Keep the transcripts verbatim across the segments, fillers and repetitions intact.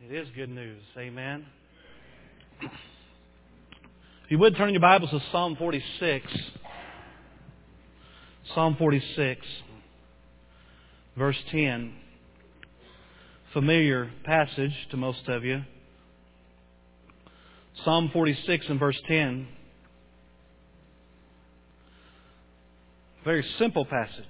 It is good news. Amen. If you would turn your Bibles to Psalm forty-six. Psalm forty-six, verse ten. Familiar passage to most of you. Psalm forty-six and verse ten. Very simple passage.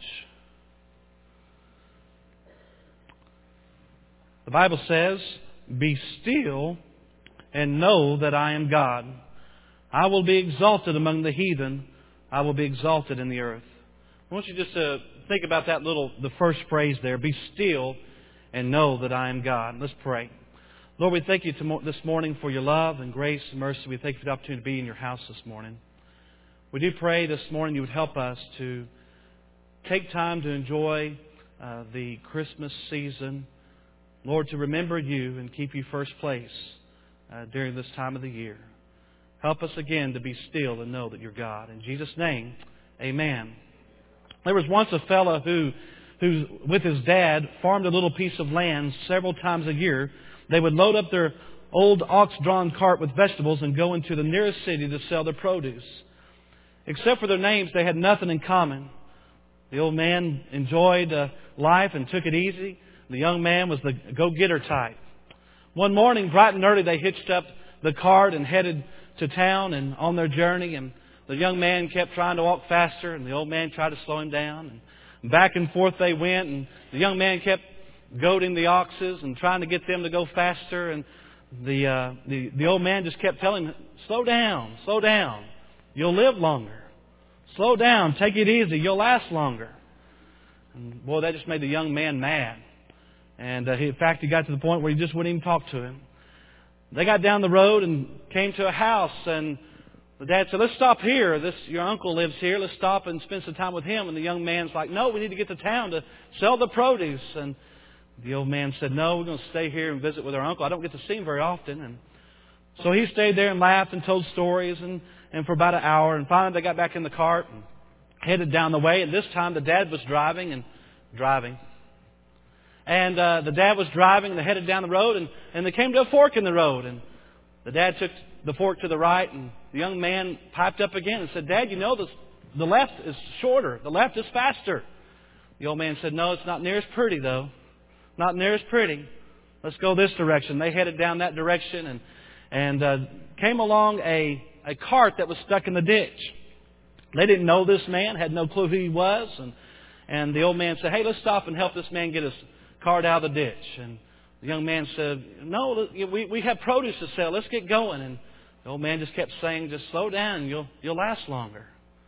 The Bible says, "Be still and know that I am God. I will be exalted among the heathen. I will be exalted in the earth." I want you just to think about that little, the first phrase there. Be still and know that I am God. Let's pray. Lord, we thank you this morning for your love and grace and mercy. We thank you for the opportunity to be in your house this morning. We do pray this morning you would help us to take time to enjoy uh, the Christmas season. Lord, to remember you and keep you first place uh, during this time of the year. Help us again to be still and know that you're God. In Jesus' name, amen. There was once a fellow who, who, with his dad, farmed a little piece of land several times a year. They would load up their old ox-drawn cart with vegetables and go into the nearest city to sell their produce. Except for their names, they had nothing in common. The old man enjoyed uh, life and took it easy. The young man was the go-getter type. One morning, bright and early, they hitched up the cart and headed to town and on their journey. And the young man kept trying to walk faster, and the old man tried to slow him down. And back and forth they went, and the young man kept goading the oxes and trying to get them to go faster. And the uh, the the old man just kept telling him, "Slow down, slow down. You'll live longer. Slow down, take it easy. You'll last longer." And boy, that just made the young man mad. And uh, he, in fact, he got to the point where he just wouldn't even talk to him. They got down the road and came to a house, and the dad said, "Let's stop here. This your uncle lives here. Let's stop and spend some time with him." And the young man's like, "No, we need to get to town to sell the produce." And the old man said, "No, we're going to stay here and visit with our uncle. I don't get to see him very often." And so he stayed there and laughed and told stories and, and for about an hour. And finally they got back in the cart and headed down the way. And this time the dad was driving and driving. And uh, the dad was driving and they headed down the road and, and they came to a fork in the road. And the dad took the fork to the right and the young man piped up again and said, "Dad, you know this, the left is shorter. The left is faster." The old man said, "No, it's not near as pretty though. Not near as pretty. Let's go this direction." They headed down that direction and, and uh, came along a, a cart that was stuck in the ditch. They didn't know this man, had no clue who he was. And, and the old man said, "Hey, let's stop and help this man get his cart out of the ditch." And the young man said, "No, we, we have produce to sell. Let's get going." And the old man just kept saying, "Just slow down. You'll, you'll last longer."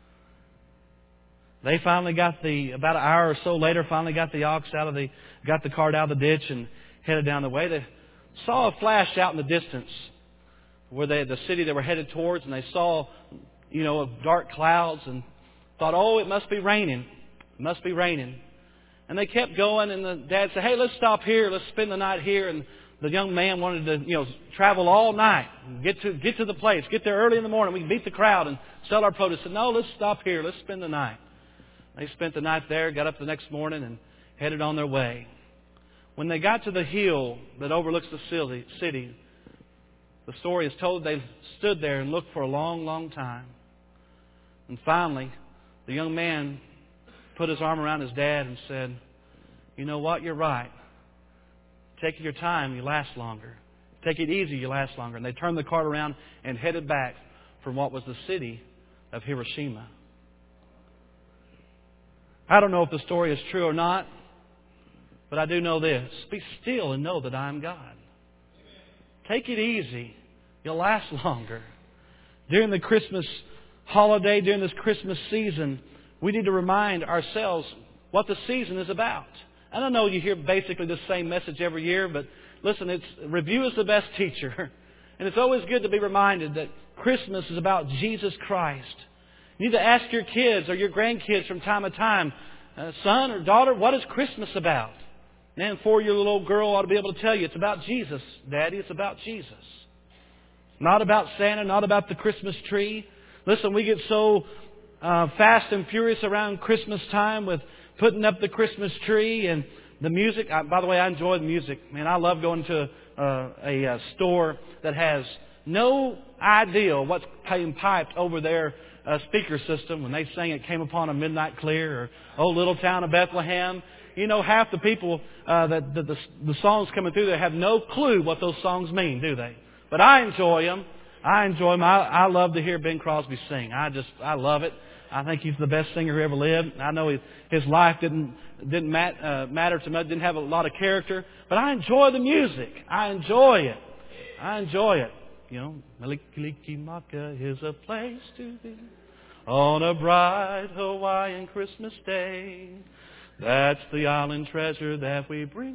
They finally got the, about an hour or so later, finally got the ox out of the, got the cart out of the ditch and headed down the way. They saw a flash out in the distance where they, the city they were headed towards, and they saw, you know, dark clouds and thought, "Oh, it must be raining. It must be raining." And they kept going, and the dad said, "Hey, let's stop here. Let's spend the night here." And the young man wanted to, you know, travel all night, and get to get to the place, get there early in the morning. We can beat the crowd and sell our produce. He said, "No, let's stop here. Let's spend the night." They spent the night there, got up the next morning, and headed on their way. When they got to the hill that overlooks the city, the story is told they stood there and looked for a long, long time. And finally, the young man put his arm around his dad and said, "You know what? You're right. Take your time, you last longer. Take it easy, you last longer." And they turned the cart around and headed back from what was the city of Hiroshima. I don't know if the story is true or not, but I do know this. Be still and know that I am God. Take it easy. You'll last longer. During the Christmas holiday, during this Christmas season, we need to remind ourselves what the season is about. And I know you hear basically the same message every year, but listen, it's review is the best teacher. And it's always good to be reminded that Christmas is about Jesus Christ. You need to ask your kids or your grandkids from time to time, uh, "Son or daughter, what is Christmas about?" And four-year-old old girl ought to be able to tell you, "It's about Jesus, Daddy. It's about Jesus." Not about Santa, not about the Christmas tree. Listen, we get so uh, fast and furious around Christmas time with putting up the Christmas tree and the music. I, by the way, I enjoy the music. Man, I love going to uh, a uh, store that has no idea what's being piped over their uh, speaker system when they sing "It Came Upon a Midnight Clear" or "Oh Little Town of Bethlehem." You know, half the people uh, that, that the, the songs coming through, they have no clue what those songs mean, do they? But I enjoy them. I enjoy them. I, I love to hear Ben Crosby sing. I just, I love it. I think he's the best singer who ever lived. I know his, his life didn't didn't mat, uh, matter to much, didn't have a lot of character, but I enjoy the music. I enjoy it. I enjoy it. You know, Melikilikimaka is a place to be on a bright Hawaiian Christmas day. That's the island treasure that we bring.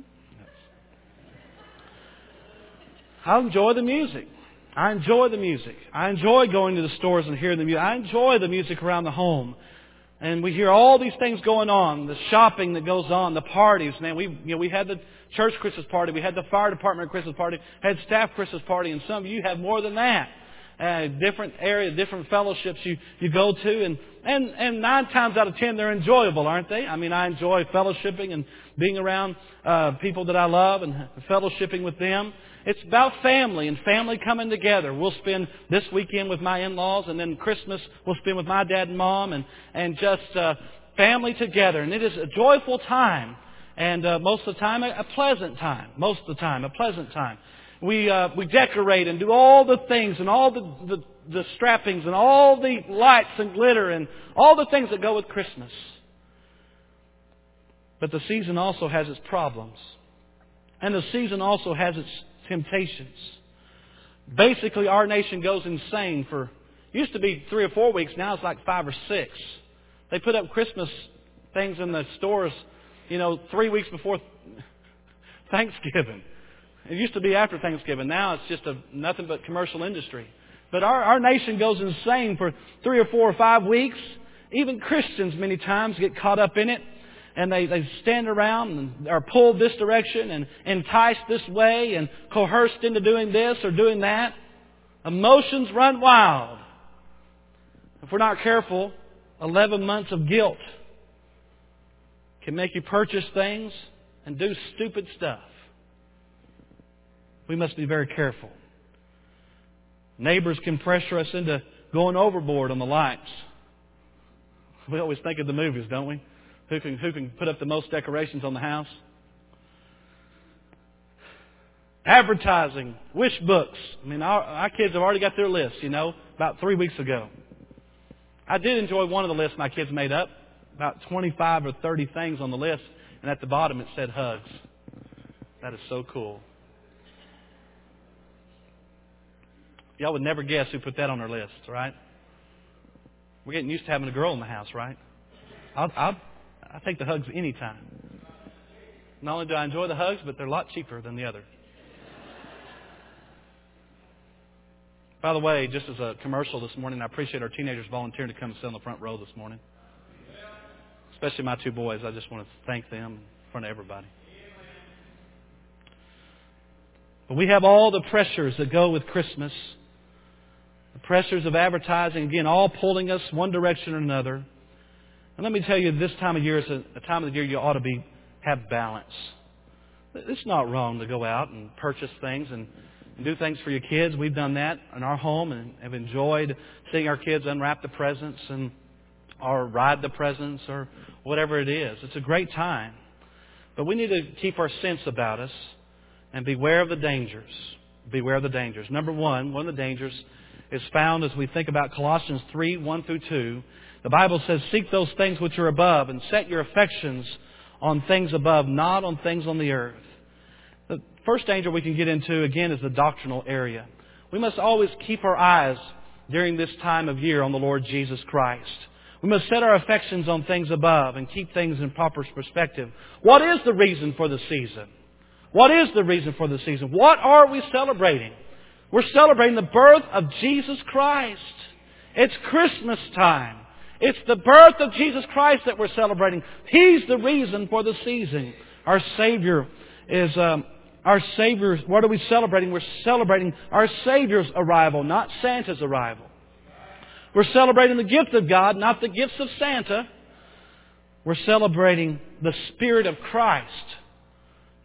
I enjoy the music. I enjoy the music. I enjoy going to the stores and hearing the music. I enjoy the music around the home. And we hear all these things going on, the shopping that goes on, the parties. Man, we you know we had the church Christmas party, we had the fire department Christmas party, had staff Christmas party, and some of you have more than that. Uh, different area, different fellowships you, you go to, and, and, and nine times out of ten they're enjoyable, aren't they? I mean, I enjoy fellowshipping and being around uh, people that I love and fellowshipping with them. It's about family and family coming together. We'll spend this weekend with my in-laws, and then Christmas we'll spend with my dad and mom, and, and just uh, family together. And it is a joyful time, and uh, most of the time a, a pleasant time. Most of the time a pleasant time. We uh, we decorate and do all the things and all the, the, the strappings and all the lights and glitter and all the things that go with Christmas. But the season also has its problems. And the season also has its temptations. Basically, our nation goes insane for, used to be three or four weeks, now it's like five or six. They put up Christmas things in the stores, you know, three weeks before Thanksgiving. It used to be after Thanksgiving. Now it's just a nothing but commercial industry. But our, our nation goes insane for three or four or five weeks. Even Christians many times get caught up in it. And they, they stand around and are pulled this direction and enticed this way and coerced into doing this or doing that. Emotions run wild. If we're not careful, eleven months of guilt can make you purchase things and do stupid stuff. We must be very careful. Neighbors can pressure us into going overboard on the lights. We always think of the movies, don't we? Who can, who can put up the most decorations on the house? Advertising, wish books. I mean, our, our kids have already got their list, you know, about three weeks ago. I did enjoy one of the lists my kids made up. About twenty-five or thirty things on the list. And at the bottom it said hugs. That is so cool. Y'all would never guess who put that on their list, right? We're getting used to having a girl in the house, right? I'll, I'll, I'll take the hugs anytime. Not only do I enjoy the hugs, but they're a lot cheaper than the other. By the way, just as a commercial this morning, I appreciate our teenagers volunteering to come and sit on the front row this morning. Especially my two boys. I just want to thank them in front of everybody. But we have all the pressures that go with Christmas. The pressures of advertising, again, all pulling us one direction or another. And let me tell you, this time of year is a, a time of the year you ought to be have balance. It's not wrong to go out and purchase things and, and do things for your kids. We've done that in our home and have enjoyed seeing our kids unwrap the presents and or ride the presents or whatever it is. It's a great time. But we need to keep our sense about us and beware of the dangers. Beware of the dangers. Number one, one of the dangers is found as we think about Colossians three, one through two. The Bible says, seek those things which are above and set your affections on things above, not on things on the earth. The first danger we can get into, again, is the doctrinal area. We must always keep our eyes during this time of year on the Lord Jesus Christ. We must set our affections on things above and keep things in proper perspective. What is the reason for the season? What is the reason for the season? What are we celebrating? We're celebrating the birth of Jesus Christ. It's Christmas time. It's the birth of Jesus Christ that we're celebrating. He's the reason for the season. Our Savior is, um, our Savior, what are we celebrating? We're celebrating our Savior's arrival, not Santa's arrival. We're celebrating the gift of God, not the gifts of Santa. We're celebrating the Spirit of Christ,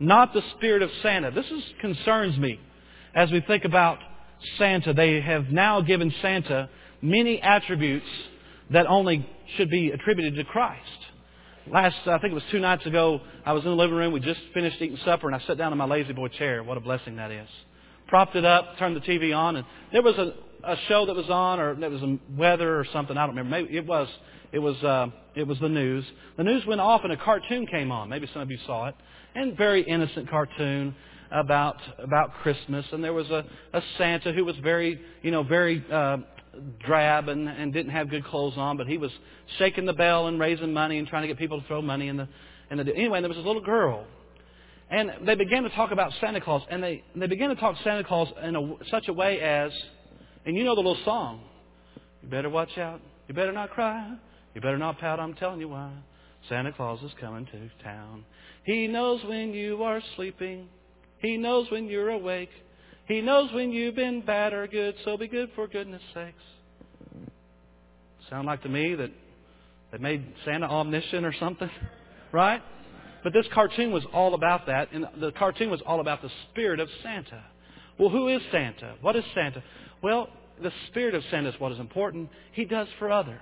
not the spirit of Santa. This is, concerns me as we think about Santa. They have now given Santa many attributes that only should be attributed to Christ. Last, I think it was two nights ago, I was in the living room. We just finished eating supper, and I sat down in my lazy boy chair. What a blessing that is. Propped it up, turned the T V on, and there was a, a show that was on, or it was a weather or something. I don't remember. Maybe it was. It was. Uh, it was the news. The news went off, and a cartoon came on. Maybe some of you saw it. And very innocent cartoon about about Christmas. And there was a, a Santa who was very, you know, very uh, drab and, and didn't have good clothes on, but he was shaking the bell and raising money and trying to get people to throw money in the. In the anyway, there was this little girl. And they began to talk about Santa Claus, and they, they began to talk Santa Claus in a, such a way as, and you know the little song, you better watch out, you better not cry, you better not pout, I'm telling you why, Santa Claus is coming to town. He knows when you are sleeping, he knows when you're awake, he knows when you've been bad or good, so be good for goodness sakes. Sound like to me that they made Santa omniscient or something, right? But this cartoon was all about that, and the cartoon was all about the spirit of Santa. Well, who is Santa? What is Santa? Well, the spirit of Santa is what is important. He does for others.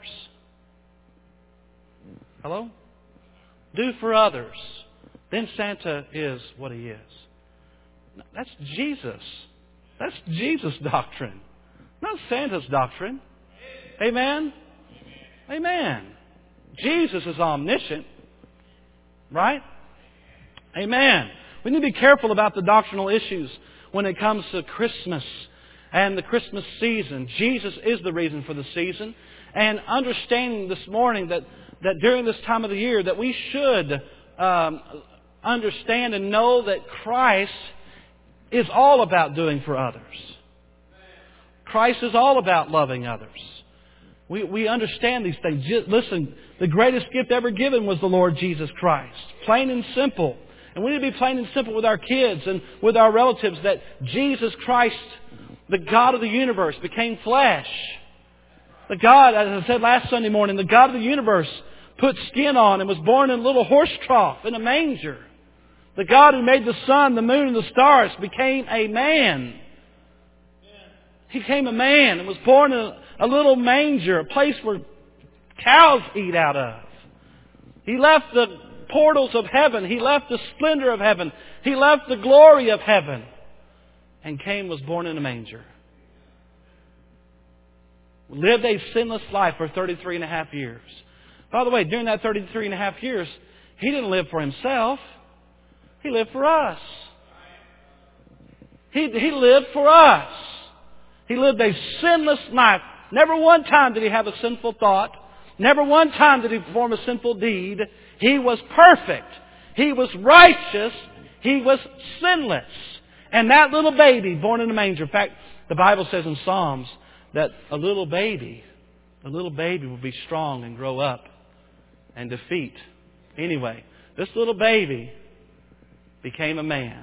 Hello? Do for others. Then Santa is what he is. That's Jesus. That's Jesus' doctrine, not Santa's doctrine. Amen? Amen. Jesus is omniscient. Right? Amen. We need to be careful about the doctrinal issues when it comes to Christmas and the Christmas season. Jesus is the reason for the season. And understanding this morning that, that during this time of the year that we should um, understand and know that Christ is all about doing for others. Christ is all about loving others. We, we understand these things. Listen, the greatest gift ever given was the Lord Jesus Christ. Plain and simple. And we need to be plain and simple with our kids and with our relatives that Jesus Christ, the God of the universe, became flesh. The God, as I said last Sunday morning, the God of the universe put skin on and was born in a little horse trough in a manger. The God who made the sun, the moon, and the stars became a man. He became a man and was born in a, a little manger, a place where cows eat out of. He left the portals of heaven. He left the splendor of heaven. He left the glory of heaven and came, was born in a manger. Lived a sinless life for thirty-three and a half years. By the way, during that thirty-three and a half years, He didn't live for Himself. He lived for us. He, he lived for us. He lived a sinless life. Never one time did He have a sinful thought. Never one time did He perform a sinful deed. He was perfect. He was righteous. He was sinless. And that little baby born in a manger. In fact, the Bible says in Psalms that a little baby, a little baby will be strong and grow up and defeat. Anyway, this little baby became a man.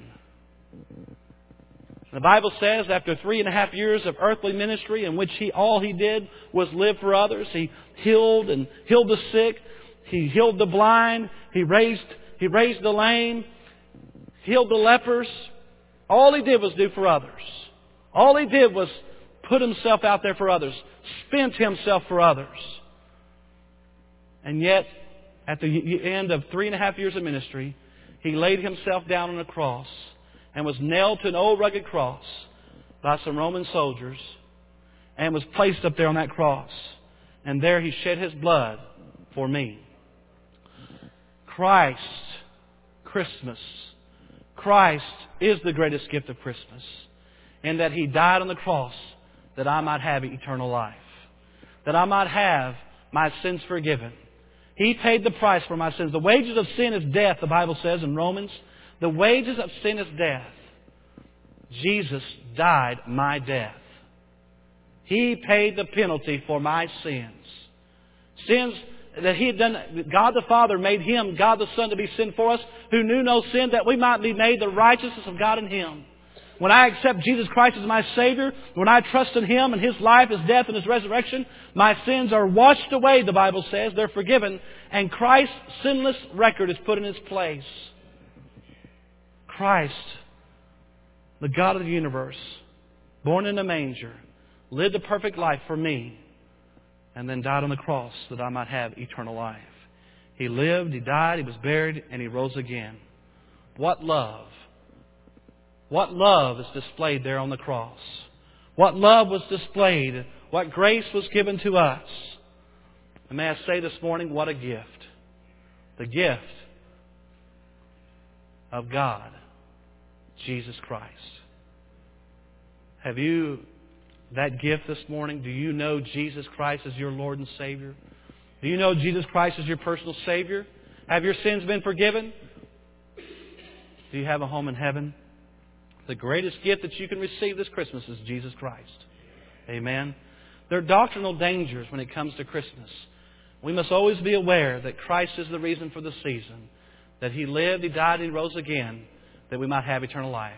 The Bible says after three and a half years of earthly ministry in which he all he did was live for others, He healed and healed the sick, He healed the blind, He raised, he raised the lame, healed the lepers. All He did was do for others. All He did was put Himself out there for others, spent Himself for others. And yet, at the end of three and a half years of ministry, He laid Himself down on a cross and was nailed to an old rugged cross by some Roman soldiers and was placed up there on that cross. And there He shed His blood for me. Christ, Christmas. Christ is the greatest gift of Christmas, in that He died on the cross that I might have eternal life, that I might have my sins forgiven. He paid the price for my sins. The wages of sin is death, the Bible says in Romans. The wages of sin is death. Jesus died my death. He paid the penalty for my sins. Sins that He had done. God the Father made Him, God the Son, to be sin for us, who knew no sin, that we might be made the righteousness of God in Him. When I accept Jesus Christ as my Savior, when I trust in Him and His life, His death, and His resurrection, my sins are washed away, the Bible says. They're forgiven. And Christ's sinless record is put in His place. Christ, the God of the universe, born in a manger, lived a perfect life for me, and then died on the cross that I might have eternal life. He lived, He died, He was buried, and He rose again. What love! What love is displayed there on the cross. What love was displayed. What grace was given to us. And may I say this morning, what a gift. The gift of God, Jesus Christ. Have you that gift this morning? Do you know Jesus Christ as your Lord and Savior? Do you know Jesus Christ as your personal Savior? Have your sins been forgiven? Do you have a home in heaven? The greatest gift that you can receive this Christmas is Jesus Christ. Amen. There are doctrinal dangers when it comes to Christmas. We must always be aware that Christ is the reason for the season. That He lived, He died, He rose again, that we might have eternal life.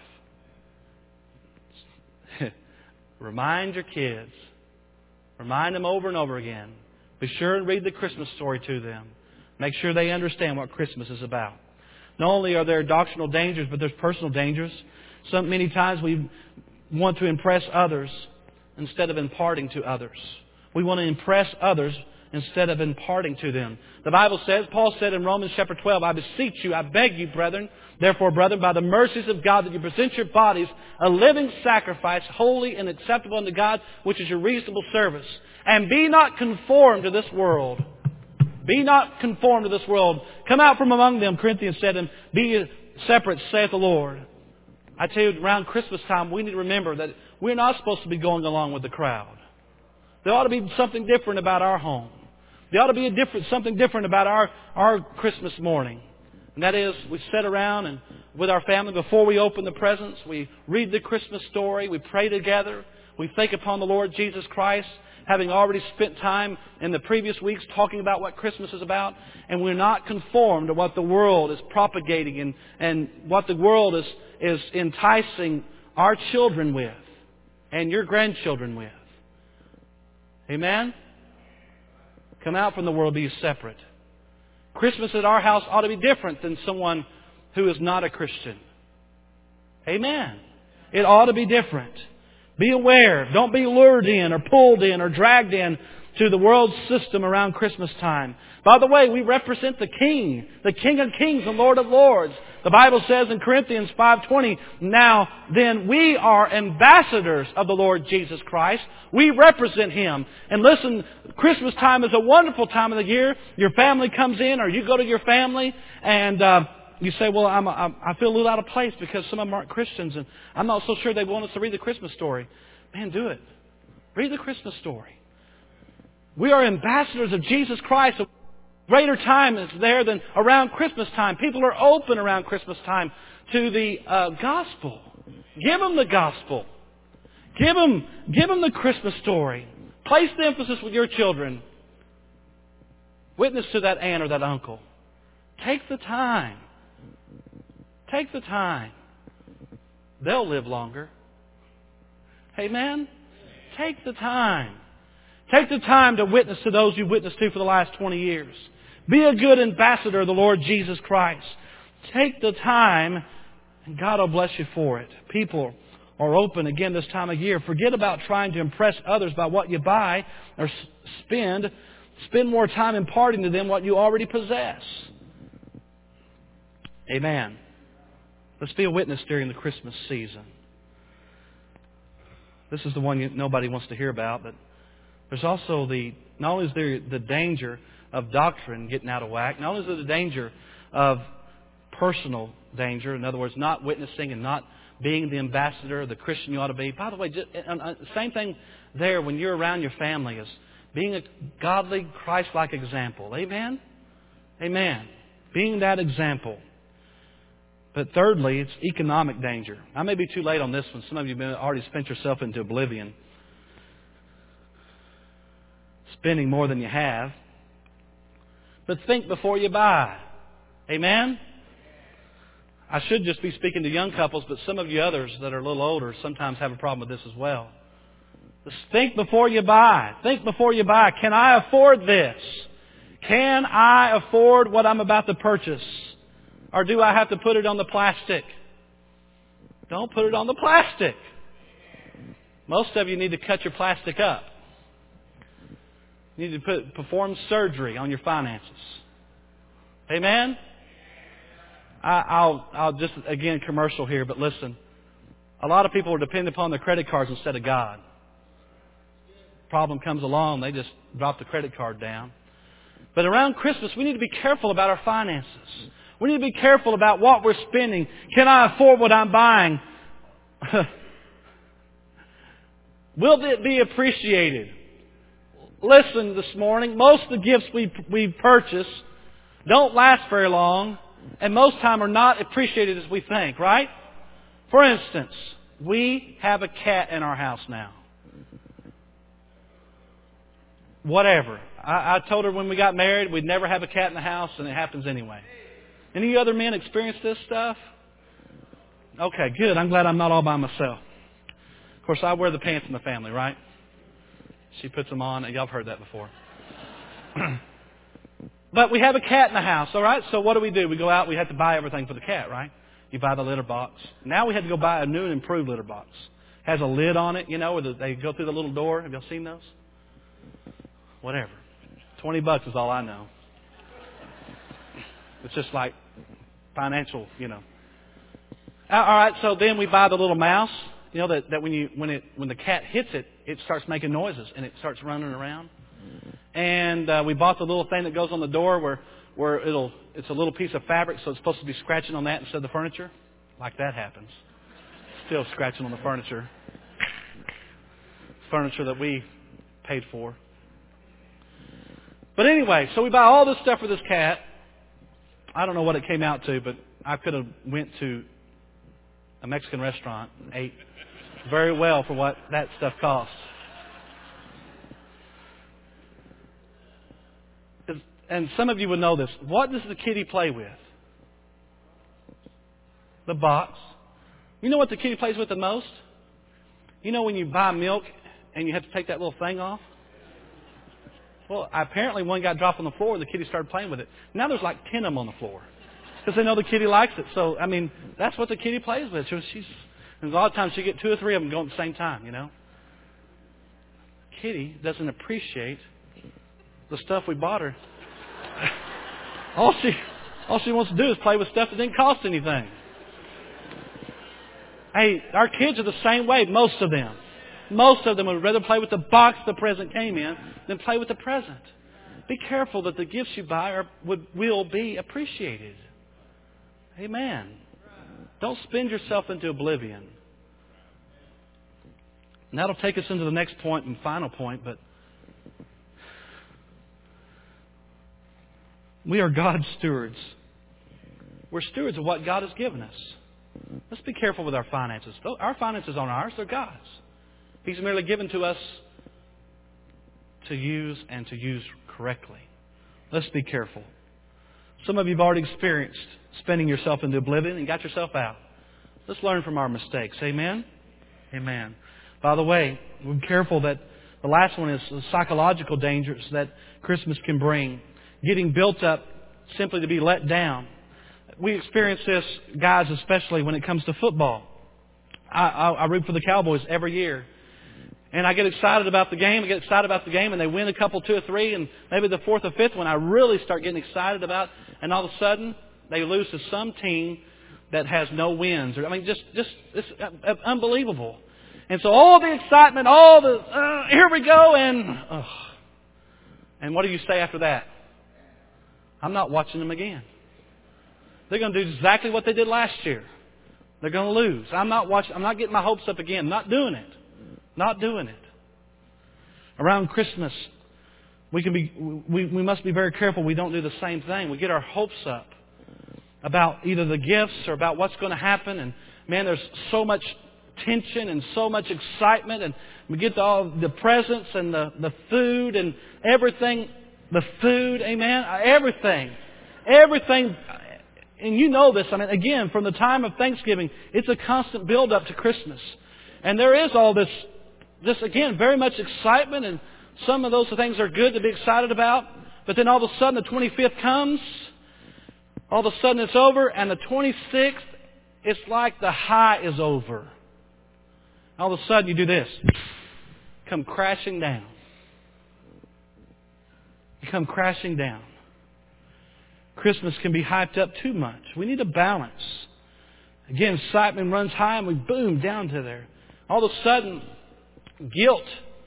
Remind your kids. Remind them over and over again. Be sure and read the Christmas story to them. Make sure they understand what Christmas is about. Not only are there doctrinal dangers, but there's personal dangers. So many times we want to impress others instead of imparting to others. We want to impress others instead of imparting to them. The Bible says, Paul said in Romans chapter twelve, I beseech you, I beg you, brethren, therefore, brethren, by the mercies of God, that you present your bodies a living sacrifice, holy and acceptable unto God, which is your reasonable service. And be not conformed to this world. Be not conformed to this world. Come out from among them, Corinthians said, and be separate, saith the Lord. I tell you, around Christmas time, we need to remember that we're not supposed to be going along with the crowd. There ought to be something different about our home. There ought to be a different, something different about our, our Christmas morning. And that is, we sit around and with our family before we open the presents. We read the Christmas story. We pray together. We think upon the Lord Jesus Christ, having already spent time in the previous weeks talking about what Christmas is about. And we're not conformed to what the world is propagating and, and what the world is, is enticing our children with and your grandchildren with. Amen? Come out from the world, be separate. Christmas at our house ought to be different than someone who is not a Christian. Amen. It ought to be different. Be aware. Don't be lured in or pulled in or dragged in to the world system around Christmas time. By the way, we represent the King, the King of Kings and Lord of Lords. The Bible says in Corinthians five twenty, now then we are ambassadors of the Lord Jesus Christ. We represent Him. And listen, Christmas time is a wonderful time of the year. Your family comes in or you go to your family and uh, you say, well, I'm, I'm, I feel a little out of place because some of them aren't Christians and I'm not so sure they want us to read the Christmas story. Man, do it. Read the Christmas story. We are ambassadors of Jesus Christ. Greater time is there than around Christmas time. People are open around Christmas time to the uh, gospel. Give them the gospel. Give them, give them the Christmas story. Place the emphasis with your children. Witness to that aunt or that uncle. Take the time. Take the time. They'll live longer. Amen? Take the time. Take the time to witness to those you've witnessed to for the last twenty years. Be a good ambassador of the Lord Jesus Christ. Take the time, and God will bless you for it. People are open again this time of year. Forget about trying to impress others by what you buy or spend. Spend more time imparting to them what you already possess. Amen. Let's be a witness during the Christmas season. This is the one you, nobody wants to hear about, but there's also the, not only is there the danger of doctrine getting out of whack, not only is there the danger of personal danger, in other words, not witnessing and not being the ambassador, the Christian you ought to be. By the way, just, uh, same thing there when you're around your family is being a godly, Christ-like example. Amen? Amen. Being that example. But thirdly, it's economic danger. I may be too late on this one. Some of you have already spent yourself into oblivion. Spending more than you have. But think before you buy. Amen? I should just be speaking to young couples, but some of you others that are a little older sometimes have a problem with this as well. Just think before you buy. Think before you buy. Can I afford this? Can I afford what I'm about to purchase? Or do I have to put it on the plastic? Don't put it on the plastic. Most of you need to cut your plastic up. You need to put, perform surgery on your finances. Amen? I, I'll, I'll just, again, commercial here, but listen. A lot of people are dependent upon their credit cards instead of God. Problem comes along, they just drop the credit card down. But around Christmas, we need to be careful about our finances. We need to be careful about what we're spending. Can I afford what I'm buying? Will it be appreciated? Listen this morning, most of the gifts we we purchase don't last very long, and most time are not appreciated as we think, right? For instance, we have a cat in our house now. Whatever. I, I told her when we got married we'd never have a cat in the house, and it happens anyway. Any other men experience this stuff? Okay, good. I'm glad I'm not all by myself. Of course, I wear the pants in the family, right? She puts them on, and y'all have heard that before. But we have a cat in the house, all right? So what do we do? We go out, we have to buy everything for the cat, right? You buy the litter box. Now we had to go buy a new and improved litter box. Has a lid on it, you know, where they go through the little door. Have y'all seen those? Whatever. Twenty bucks is all I know. It's just like financial, you know. All right, so then we buy the little mouse. You know that, that when you when it when the cat hits it, it starts making noises and it starts running around. And uh, we bought the little thing that goes on the door where where it'll it's a little piece of fabric, so it's supposed to be scratching on that instead of the furniture. Like that happens. Still scratching on the furniture. Furniture that we paid for. But anyway, so we buy all this stuff for this cat. I don't know what it came out to, but I could have went to a Mexican restaurant and ate very well for what that stuff costs. And some of you would know this. What does the kitty play with? The box. You know what the kitty plays with the most? You know when you buy milk and you have to take that little thing off? Well, apparently one got dropped on the floor and the kitty started playing with it. Now there's like ten of them on the floor. Because they know the kitty likes it. So, I mean, that's what the kitty plays with. She's, and a lot of times she get two or three of them going at the same time, you know. Kitty doesn't appreciate the stuff we bought her. all she all she wants to do is play with stuff that didn't cost anything. Hey, our kids are the same way, most of them. Most of them would rather play with the box the present came in than play with the present. Be careful that the gifts you buy are, would, will be appreciated. Amen. Don't spend yourself into oblivion. And that'll take us into the next point and final point, but we are God's stewards. We're stewards of what God has given us. Let's be careful with our finances. Our finances aren't ours, they're God's. He's merely given to us to use and to use correctly. Let's be careful. Some of you have already experienced spending yourself into oblivion and got yourself out. Let's learn from our mistakes. Amen? Amen. By the way, we're careful that the last one is the psychological dangers that Christmas can bring. Getting built up simply to be let down. We experience this, guys, especially when it comes to football. I, I, I root for the Cowboys every year. And I get excited about the game. I get excited about the game, and they win a couple, two or three, and maybe the fourth or fifth one I really start getting excited about. And all of a sudden, they lose to some team that has no wins. Or I mean, just just it's unbelievable. And so all the excitement, all the uh, here we go, and uh, and what do you say after that? I'm not watching them again. They're going to do exactly what they did last year. They're going to lose. I'm not watching. I'm not getting my hopes up again. I'm not doing it. Not doing it. Around Christmas, we can be. We, we must be very careful we don't do the same thing. We get our hopes up about either the gifts or about what's going to happen. And man, there's so much tension and so much excitement. And we get the, all the presents and the, the food and everything. The food, amen? Everything. Everything. And you know this. I mean, again, from the time of Thanksgiving, it's a constant build up to Christmas. And there is all this, this again, very much excitement. And some of those things are good to be excited about. But then all of a sudden the twenty-fifth comes. All of a sudden it's over. And the twenty-sixth it's like the high is over. All of a sudden you do this. Come crashing down. You come crashing down. Christmas can be hyped up too much. We need a balance. Again, excitement runs high and we boom down to there. All of a sudden, guilt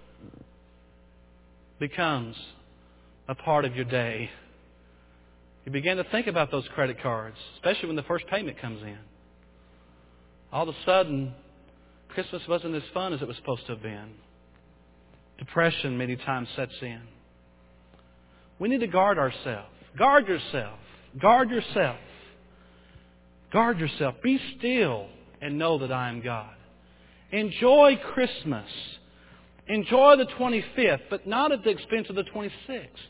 becomes a part of your day. You begin to think about those credit cards, especially when the first payment comes in. All of a sudden, Christmas wasn't as fun as it was supposed to have been. Depression many times sets in. We need to guard ourselves. Guard yourself. Guard yourself. Guard yourself. Be still and know that I am God. Enjoy Christmas. Enjoy the twenty-fifth, but not at the expense of the twenty-sixth.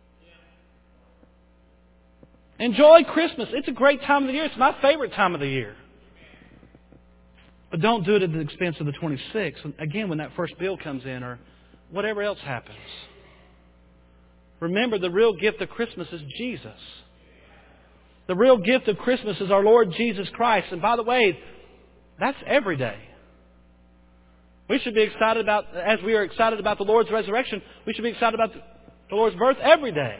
Enjoy Christmas. It's a great time of the year. It's my favorite time of the year. But don't do it at the expense of the twenty-sixth. Again, when that first bill comes in or whatever else happens. Remember, the real gift of Christmas is Jesus. The real gift of Christmas is our Lord Jesus Christ. And by the way, that's every day. We should be excited about, as we are excited about the Lord's resurrection, we should be excited about the Lord's birth every day.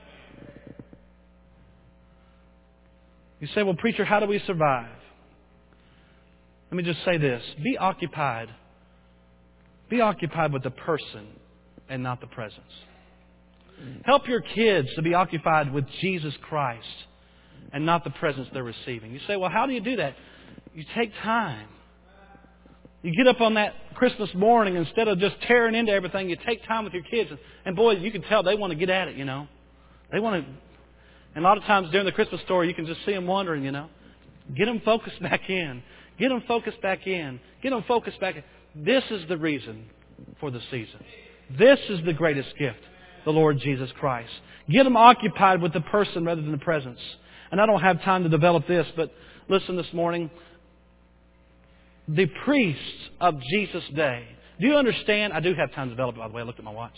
You say, well, preacher, how do we survive? Let me just say this. Be occupied. Be occupied with the person and not the presence. Help your kids to be occupied with Jesus Christ and not the presence they're receiving. You say, well, how do you do that? You take time. You get up on that Christmas morning, instead of just tearing into everything, you take time with your kids. And boy, you can tell they want to get at it, you know. They want to... And a lot of times during the Christmas story, you can just see them wondering, you know. Get them focused back in. Get them focused back in. Get them focused back in. This is the reason for the season. This is the greatest gift, the Lord Jesus Christ. Get them occupied with the person rather than the presence. And I don't have time to develop this, but listen this morning. The priests of Jesus' day. Do you understand? I do have time to develop it, by the way. I looked at my watch.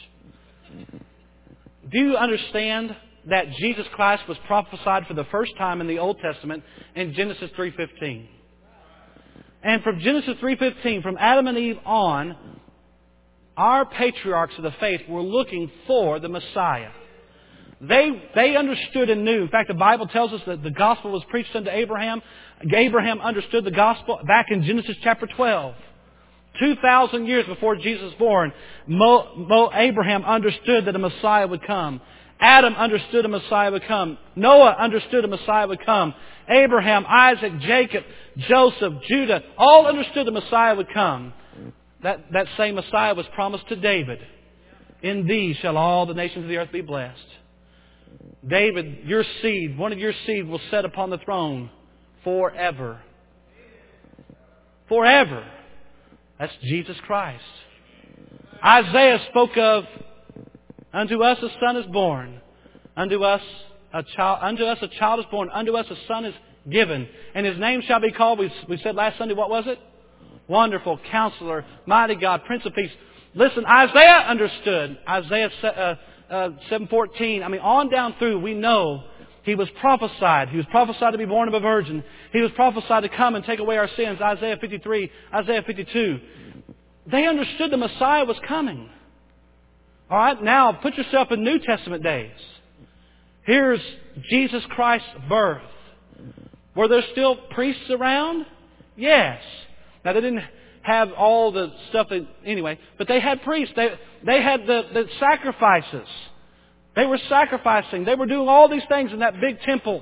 Do you understand that Jesus Christ was prophesied for the first time in the Old Testament in Genesis three fifteen? And from Genesis three fifteen, from Adam and Eve on, our patriarchs of the faith were looking for the Messiah. They, they understood and knew. In fact, the Bible tells us that the gospel was preached unto Abraham. Abraham understood the gospel back in Genesis chapter twelve. two thousand years before Jesus was born, Mo, Mo, Abraham understood that a Messiah would come. Adam understood a Messiah would come. Noah understood a Messiah would come. Abraham, Isaac, Jacob, Joseph, Judah, all understood the Messiah would come. That, that same Messiah was promised to David. In thee shall all the nations of the earth be blessed. David, your seed, one of your seed will sit upon the throne forever. Forever. That's Jesus Christ. Isaiah spoke of, unto us a son is born, unto us a child, unto us a child is born, unto us a son is given, and his name shall be called, we, we said last Sunday, what was it? Wonderful, Counselor, Mighty God, Prince of Peace. Listen, Isaiah understood. Isaiah uh, uh, seven fourteen. I mean, on down through, we know he was prophesied. He was prophesied to be born of a virgin. He was prophesied to come and take away our sins. Isaiah fifty-three, Isaiah fifty-two. They understood the Messiah was coming. All right, now put yourself in New Testament days. Here's Jesus Christ's birth. Were there still priests around? Yes. Now, they didn't have all the stuff that, anyway, but they had priests. They, they had the, the sacrifices. They were sacrificing. They were doing all these things in that big temple.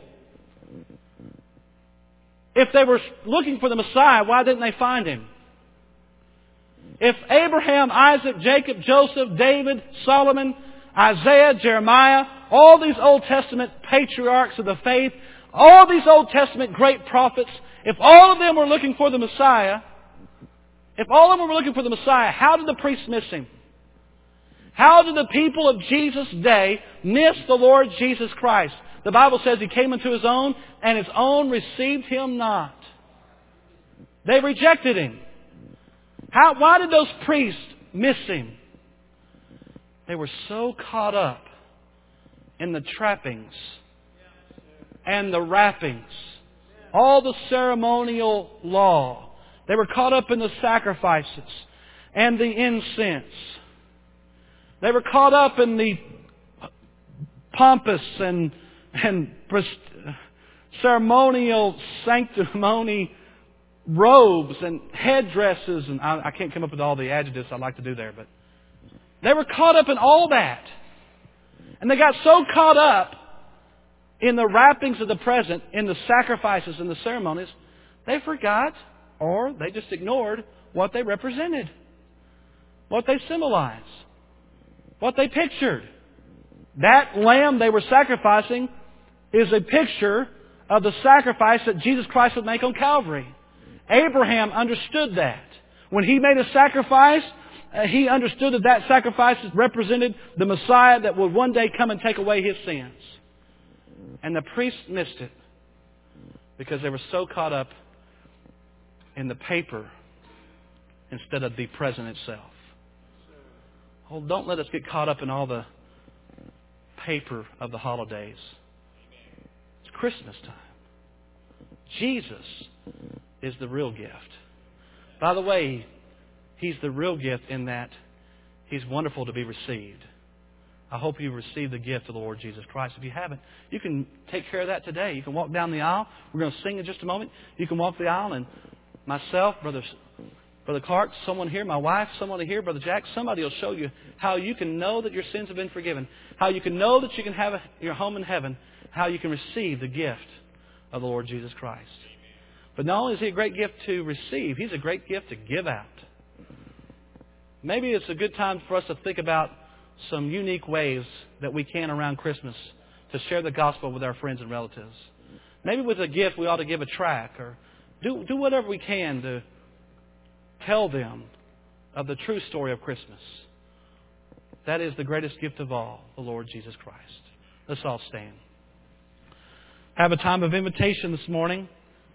If they were looking for the Messiah, why didn't they find Him? If Abraham, Isaac, Jacob, Joseph, David, Solomon, Isaiah, Jeremiah, all these Old Testament patriarchs of the faith, all these Old Testament great prophets, if all of them were looking for the Messiah, if all of them were looking for the Messiah, how did the priests miss Him? How did the people of Jesus' day miss the Lord Jesus Christ? The Bible says He came into His own, and His own received Him not. They rejected Him. How, why did those priests miss Him? They were so caught up in the trappings and the wrappings all the ceremonial law. They were caught up in the sacrifices and the incense. They were caught up in the pompous and, and ceremonial sanctimony robes and headdresses. And I, I can't come up with all the adjectives I'd like to do there, but they were caught up in all that. And they got so caught up in the wrappings of the present, in the sacrifices and the ceremonies, they forgot or they just ignored what they represented, what they symbolized, what they pictured. That lamb they were sacrificing is a picture of the sacrifice that Jesus Christ would make on Calvary. Abraham understood that. When he made a sacrifice, uh, he understood that that sacrifice represented the Messiah that would one day come and take away his sins. And the priests missed it because they were so caught up in the paper instead of the present itself. Oh, don't let us get caught up in all the paper of the holidays. It's Christmas time. Jesus is the real gift. By the way, He's the real gift in that He's wonderful to be received. I hope you receive the gift of the Lord Jesus Christ. If you haven't, you can take care of that today. You can walk down the aisle. We're going to sing in just a moment. You can walk the aisle, and myself, Brother Brother Clark, someone here, my wife, someone here, Brother Jack, somebody will show you how you can know that your sins have been forgiven, how you can know that you can have a, your home in heaven, how you can receive the gift of the Lord Jesus Christ. But not only is He a great gift to receive, He's a great gift to give out. Maybe it's a good time for us to think about some unique ways that we can around Christmas to share the gospel with our friends and relatives. Maybe with a gift we ought to give a tract or do, do whatever we can to tell them of the true story of Christmas. That is the greatest gift of all, the Lord Jesus Christ. Let's all stand. Have a time of invitation this morning.